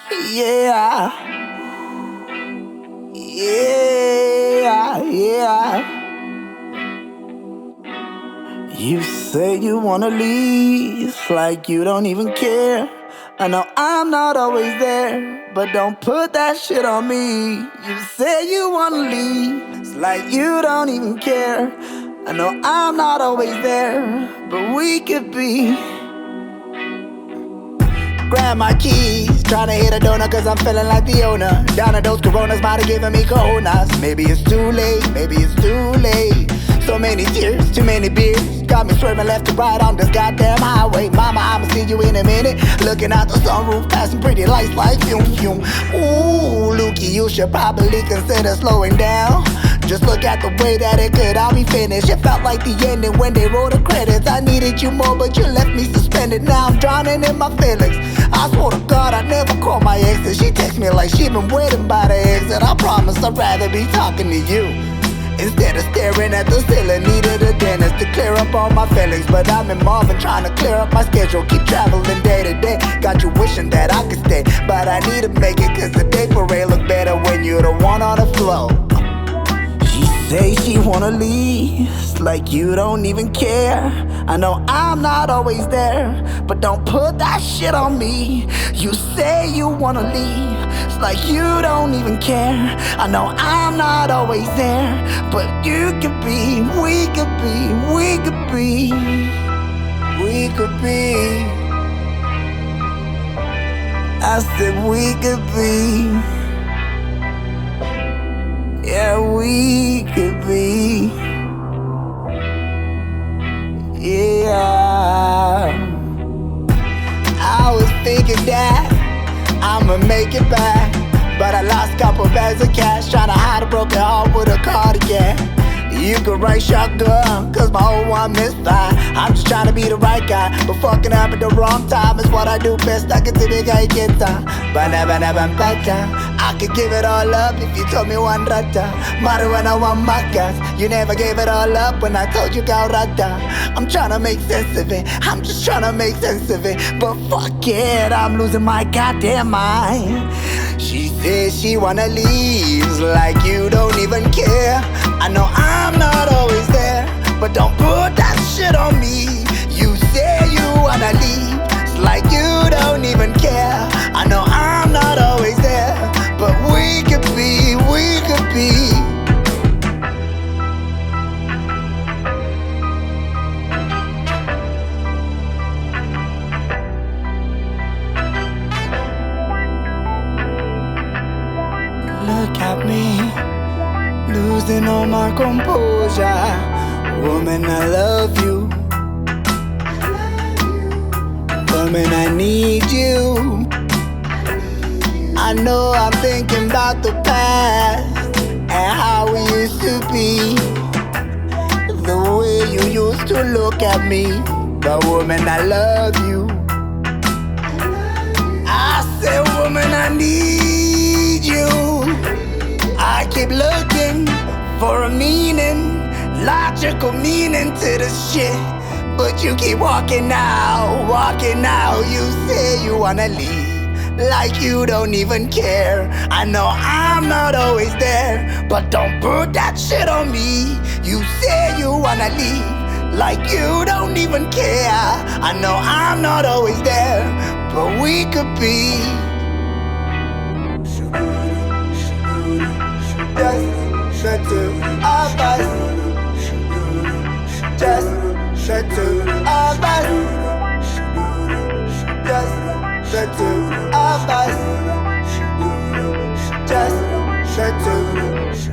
Yeah, yeah, yeah. You say you wanna leave, it's like you don't even care. I know I'm not always there, but don't put that shit on me. You say you wanna leave, it's like you don't even care. I know I'm not always there, but we could be. Grab my keys, tryna hit a donut cause I'm feeling like the owner. Down to those coronas, might have given me coronas. Maybe it's too late, maybe it's too late. So many tears, too many beers. Got me swerving left to right on this goddamn highway. Mama, I'ma see you in a minute. Looking out the sunroof, passing pretty lights like fume, fume. Ooh, Lukey, you should probably consider slowing down. Just look at the way that it could all be finished. It felt like the ending when they rolled the credits. I needed you more, but you left me suspended. Now I'm drowning in my feelings. I swear to God, I never call my exes. She texts me like she been waiting by the exit. I promise I'd rather be talking to you instead of staring at the ceiling. Needed a dentist to clear up all my feelings, but I'm in Marvin trying to clear up my schedule. Keep traveling day to day. Got you wishing that I could stay, but I need to make it cause the day parade look better when you're the one on the floor. She say she wanna leave, it's like you don't even care. I know I'm not always there, but don't put that shit on me. You say you wanna leave, it's like you don't even care. I know I'm not always there, but you could be, we could be, we could be, we could be. I said we could be. Yeah, we could be. Yeah. I was thinking that I'ma make it back, but I lost couple bags of cash trying to hide a broken heart with a cardigan. You could write shotgun, cause my old one misfire. I'm just trying to be the right guy, but fucking up at the wrong time is what I do best. I can see big I get time, but never better. I could give it all up if you told me one rata. Marijuana one macas. You never gave it all up when I told you go rata. I'm trying to make sense of it, I'm just trying to make sense of it. But fuck it, I'm losing my goddamn mind. She says she wanna leave, like you don't even care. I know I'm not always there, but don't put that shit on me. You say you wanna leave, it's like you don't even care. I know I'm not always there, but we could be, we could be. Look at me, losing all my composure. Woman, I love you. Woman, I need you. I know I'm thinking about the past and how we used to be. The way you used to look at me. But woman, I love you. I said, woman, I need you. I keep looking for a meaning, logical meaning to this shit, but you keep walking out, walking out. You say you wanna leave, like you don't even care. I know I'm not always there, but don't put that shit on me. You say you wanna leave, like you don't even care. I know I'm not always there, but we could be. Just the two of us. Just the two of us. Just the two of us. Just the two.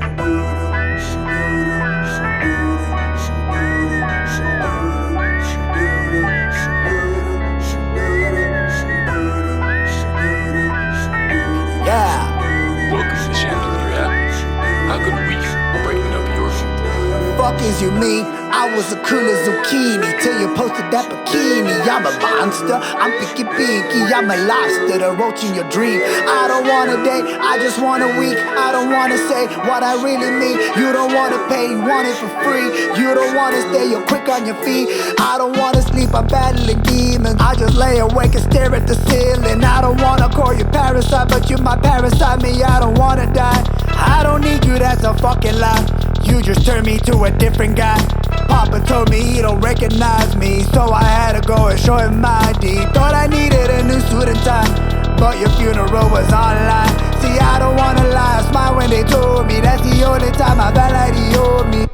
Yeah. Welcome to Chandelier app. How could we brighten up your Fuck is you mean? I was a cool as zucchini till you posted that bikini. I'm a monster, I'm picky pinky, I'm a lobster, the roach in your dream. I don't want a day, I just want a week. I don't wanna say what I really mean. You don't wanna pay, you want it for free. You don't wanna stay, you're quick on your feet. I don't wanna sleep, I'm battling demons. I just lay awake and stare at the ceiling. I don't wanna call you parasite, but you my parasite me. I don't wanna die, I don't need you, that's a fucking lie. You just turned me to a different guy. Papa told me he don't recognize me, so I had to go and show him my ID. Thought I needed a new suit and tie, but your funeral was online. See, I don't wanna lie, I smile when they told me that's the only time I felt like he owed me.